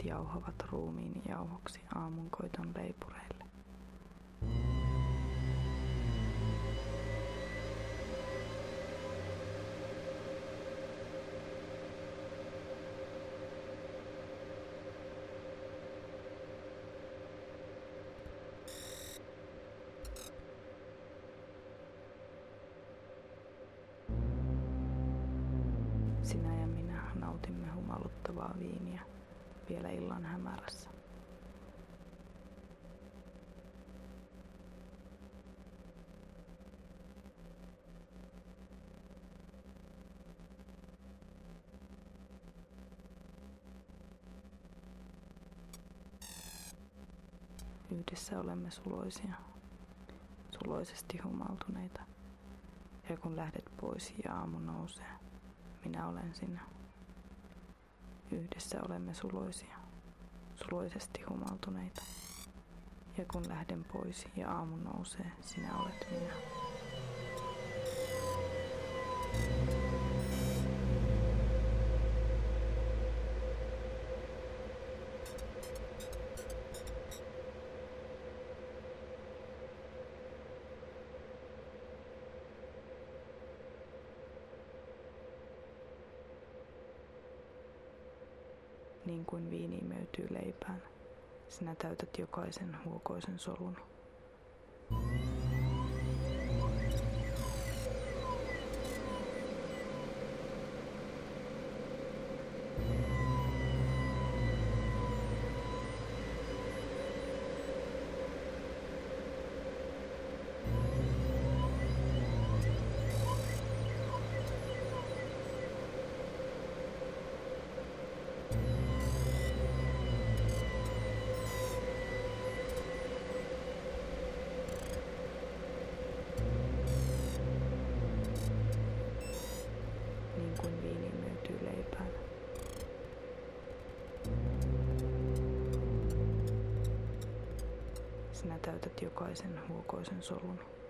jauhavat ruumiini jauhoksi aamunkoiton leipureille. Sinä ja minä nautimme humaluttavaa viiniä vielä illan hämärässä. Yhdessä olemme suloisia, suloisesti humaltuneita. Ja kun lähdet pois ja aamu nousee, minä olen sinä. Yhdessä olemme suloisia, suloisesti humaltuneita. Ja kun lähden pois ja aamu nousee, sinä olet minä. Niin kuin viini imeytyy leipään, sinä täytät jokaisen huokoisen solun. Niin kuin viini imeytyy leipään. Sinä täytät jokaisen huokoisen solun.